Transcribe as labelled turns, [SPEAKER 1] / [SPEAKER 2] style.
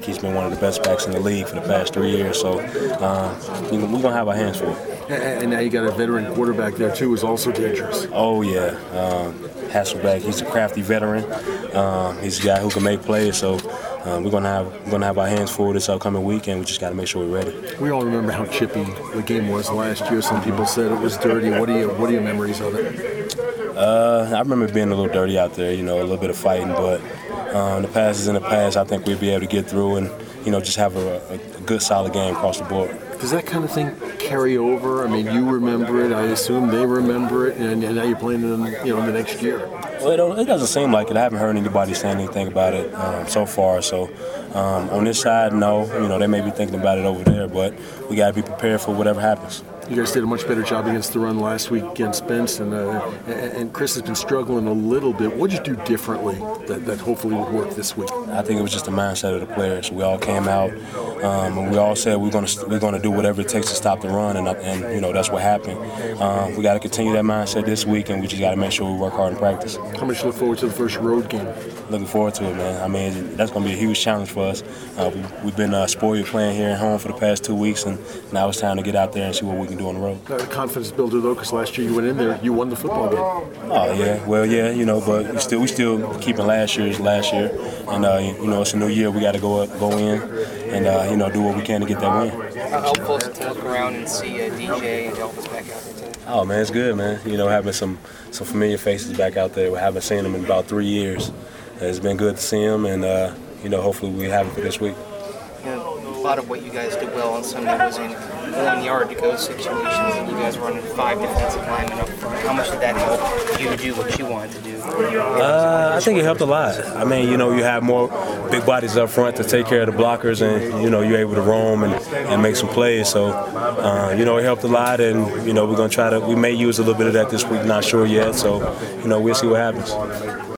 [SPEAKER 1] He's been one of the best backs in the league for the past 3 years. So we're going to have our hands full.
[SPEAKER 2] And now you got a veteran quarterback there, too, who's also dangerous.
[SPEAKER 1] Oh, yeah. Hasselbeck, he's a crafty veteran. He's a guy who can make plays. So we're going to have our hands full this upcoming week, and we just got to make sure we're ready.
[SPEAKER 2] We all remember how chippy the game was last year. Some people said it was dirty. What are your memories of it?
[SPEAKER 1] I remember being a little dirty out there, a little bit of fighting, but the past is in the past. I think we'll be able to get through and, just have a good, solid game across the board.
[SPEAKER 2] Does that kind of thing carry over? I mean, you remember it. I assume they remember it, and now you're playing in the next year.
[SPEAKER 1] Well, it doesn't seem like it. I haven't heard anybody saying anything about it so far. So on this side, no. They may be thinking about it over there, but we got to be prepared for whatever happens.
[SPEAKER 2] You guys did a much better job against the run last week against Benson, and Chris has been struggling a little bit. What did you do differently that hopefully would work this week?
[SPEAKER 1] I think it was just the mindset of the players. We all came out and we all said we're going to do whatever it takes to stop the run, and that's what happened. We got to continue that mindset this week, and we just got to make sure we work hard in practice.
[SPEAKER 2] How much you look forward to the first road game?
[SPEAKER 1] Looking forward to it, man. I mean, that's going to be a huge challenge for us. We've been spoiled playing here at home for the past 2 weeks, and now it's time to get out there and see what we can do on the road.
[SPEAKER 2] A confidence builder, though, because last year you went in there, you won the football game.
[SPEAKER 1] Oh, yeah. Well, yeah, but we still keeping last year, and it's a new year. We got to go in and do what we can to get that win.
[SPEAKER 3] How helpful is it to look around and see DJ and Elvis back out there too?
[SPEAKER 1] Oh man, it's good, man. Having some familiar faces back out there. We haven't seen them in about 3 years. It's been good to see them, and hopefully we have it for this week.
[SPEAKER 3] A lot of what you guys did well on Sunday was in 1 yard to go situations, and you guys running 5 defensive linemen up front. How much did that help you to do what you wanted to do?
[SPEAKER 1] I think it helped a lot. I mean, you have more big bodies up front to take care of the blockers, and you're able to roam and make some plays. So it helped a lot, and we're gonna we may use a little bit of that this week. Not sure yet. So we'll see what happens.